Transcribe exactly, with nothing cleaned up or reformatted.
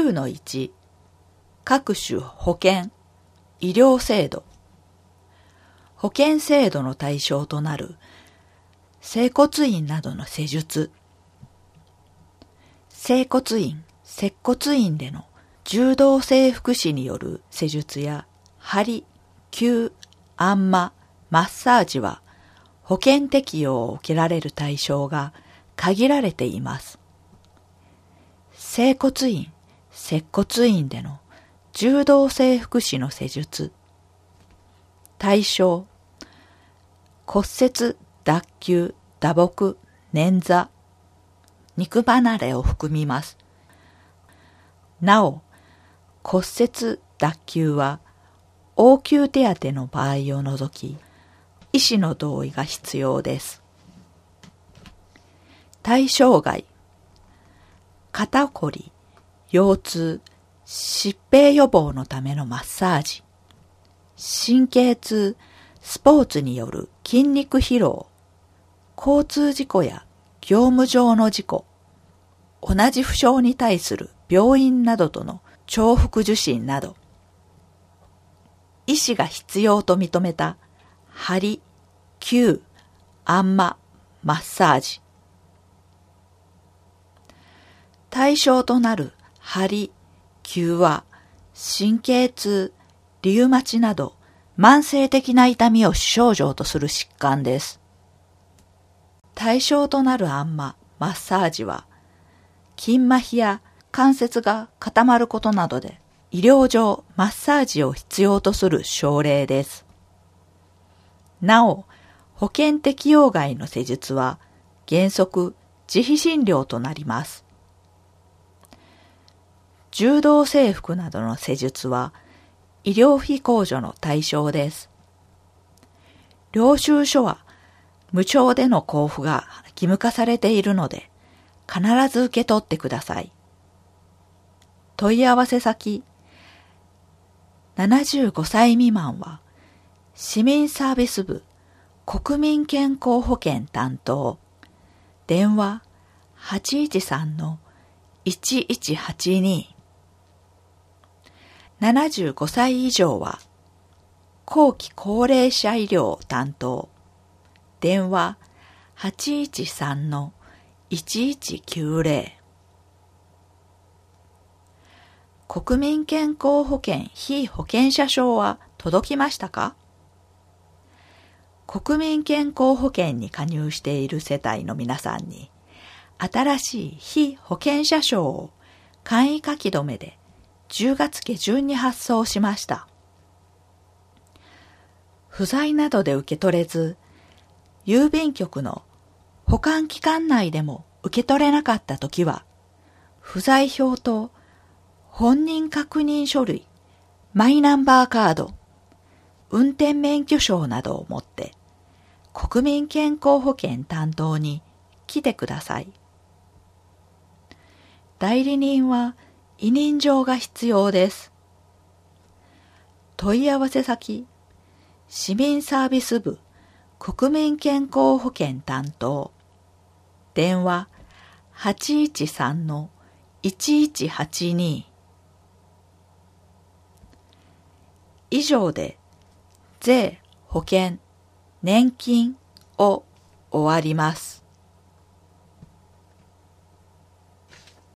きゅうのいち 各種保険、医療制度。保険制度の対象となる整骨院などの施術。整骨院、接骨院での柔道整復師による施術や鍼、灸、あんま、マッサージは保険適用を受けられる対象が限られています。整骨院、接骨院での柔道整復師の施術。対象、骨折、脱臼、打撲、捻挫、肉離れを含みます。なお、骨折、脱臼は応急手当の場合を除き、医師の同意が必要です。対象外、肩こり、腰痛、疾病予防のためのマッサージ、神経痛、スポーツによる筋肉疲労、交通事故や業務上の事故、同じ負傷に対する病院などとの重複受診など、医師が必要と認めた鍼、灸、あんま、マッサージ。対象となる鍼、灸は神経痛、リウマチなど慢性的な痛みを主症状とする疾患です。対象となるあんま、マッサージは筋麻痺や関節が固まることなどで医療上マッサージを必要とする症例です。なお、保険適用外の施術は原則自費診療となります。柔道整復などの施術は医療費控除の対象です。領収書は無償での交付が義務化されているので必ず受け取ってください。問い合わせ先、ななじゅうごさい未満は市民サービス部国民健康保険担当、電話 はちいちさんのいちいちはちに。ななじゅうごさい以上は後期高齢者医療担当、電話 はちいちさんのいちいちきゅうぜろ。国民健康保険被保険者証は届きましたか？国民健康保険に加入している世帯の皆さんに、新しい被保険者証を簡易書き留めでじゅうがつ下旬に発送しました。不在などで受け取れず、郵便局の保管期間内でも受け取れなかったときは、不在票と本人確認書類、マイナンバーカード、運転免許証などを持って国民健康保険担当に来てください。代理人は委任状が必要です。問い合わせ先、市民サービス部国民健康保険担当、電話 はちいちさんのいちいちはちに。以上で税、保険、年金を終わります。